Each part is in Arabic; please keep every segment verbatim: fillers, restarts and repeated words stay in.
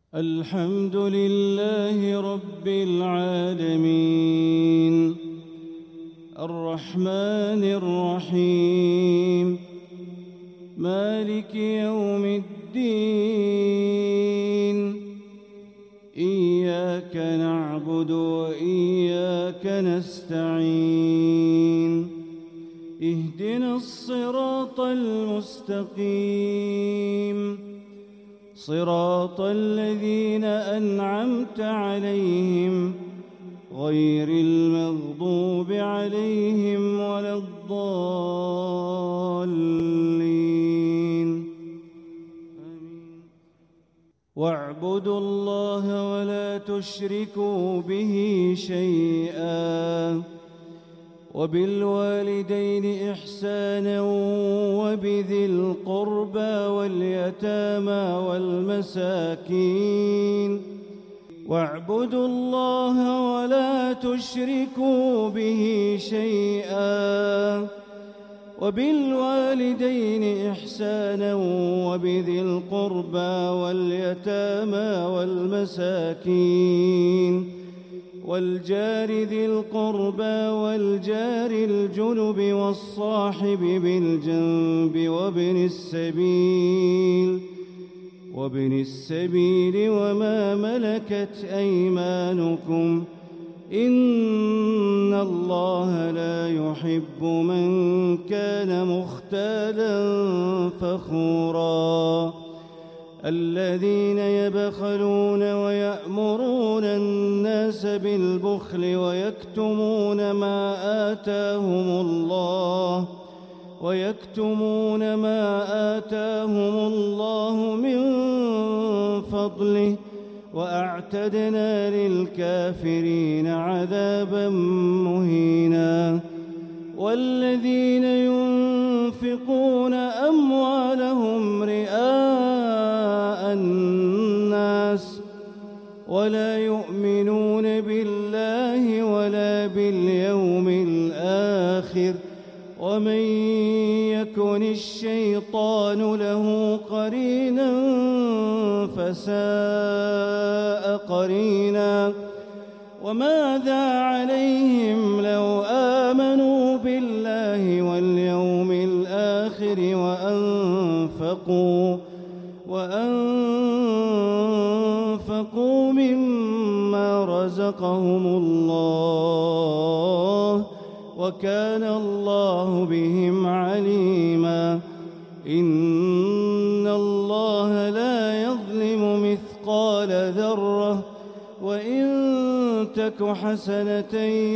الحمد لله رب العالمين الرحمن الرحيم مالك يوم الدين إياك نعبد وإياك نستعين اهدنا الصراط المستقيم صراط الذين أنعمت عليهم غير المغضوب عليهم ولا الضالين آمين. واعبدوا الله ولا تشركوا به شيئا وبالوالدين إحسانا وبذي القربى واليتامى والمساكين واعبدوا الله ولا تشركوا به شيئا وبالوالدين إحسانا وبذي القربى واليتامى والمساكين والجار ذي القربى والجار الجنب والصاحب بالجنب وابن السبيل وابن السبيل وما ملكت أيمانكم إن الله لا يحب من كان مختالا فخورا الذين يبخلون ويأمرون الناس بالبخل ويكتمون ما آتاهم الله ويكتمون ما آتاهم الله من فضله وأعتدنا للكافرين عذابا مهينا والذين ينفقون أموالهم رئاء الناس ولا يؤمنون بالله ولا باليوم الآخر ومن يكن الشيطان له قرينا فساء قرينا وماذا عليهم لو آمنوا بالله واليوم الآخر وأنفقوا وأنفقوا مما رزقهم الله وكان الله بهم عليما إن الله لا يظلم مثقال ذرة وإن تك حسنة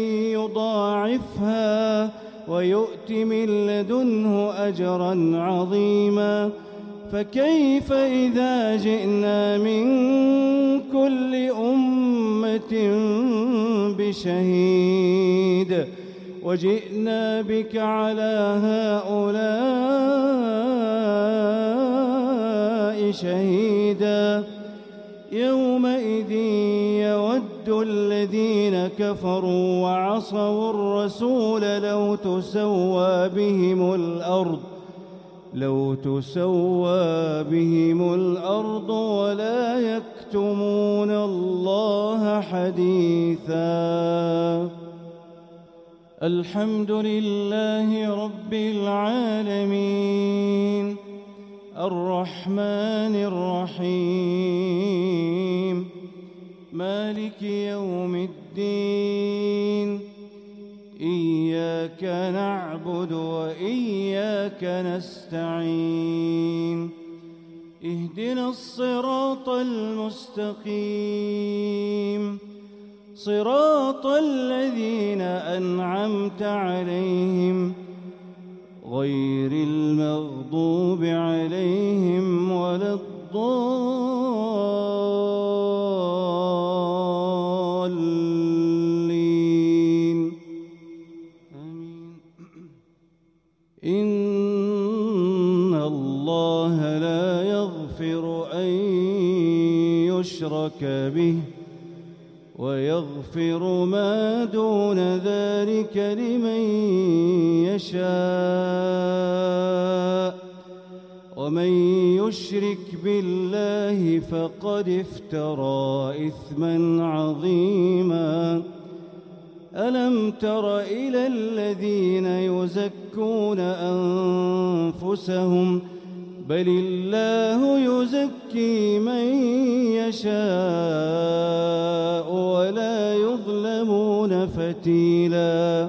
يضاعفها ويؤت من لدنه أجرا عظيما فكيف إذا جئنا من كل أمة بشهيد وجئنا بك على هؤلاء شهيدا يومئذ يود الذين كفروا وعصوا الرسول لو تسوى بهم الأرض لو تسوى بهم الأرض ولا يكتمون الله حديثا الحمد لله رب العالمين الرحمن الرحيم مالك يوم الدين إياك نعبد وإياك نستعين اهدنا الصراط المستقيم صراط الذين أنعمت عليهم غير المغضوب عليهم ولا الضالين آمين. إن الله لا يغفر أن يشرك به ويغفر ما دون ذلك لمن يشاء ومن يشرك بالله فقد افترى إثما عظيما. ألم تر إلى الذين يزكون أنفسهم بل الله يزكي من يشاء ولا يظلمون فتيلا.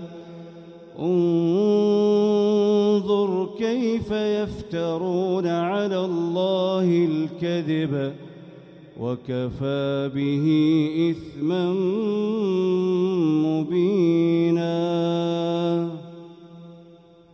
انظر كيف يفترون على الله الكذب وكفى به إثما مبينا.